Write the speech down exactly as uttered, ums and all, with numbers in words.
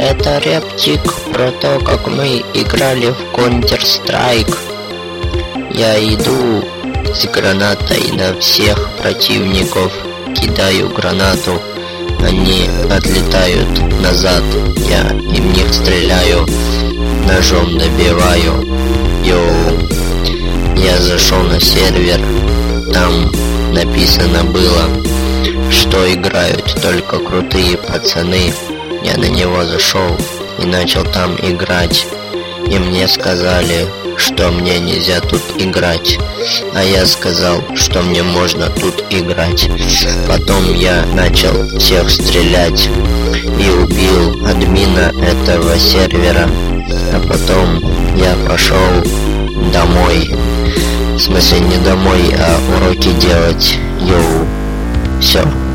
Это рептик про то, как мы играли в Counter-Strike. Я иду с гранатой на всех противников, кидаю гранату, они отлетают назад, я им них стреляю, ножом добиваю. Йоу, я зашел на сервер, там написано было, что играют только крутые пацаны. Я на него зашел и начал там играть, и мне сказали, что мне нельзя тут играть, а я сказал, что мне можно тут играть. Потом я начал всех стрелять и убил админа этого сервера, а потом я пошел домой, в смысле не домой, а уроки делать. Йоу, все.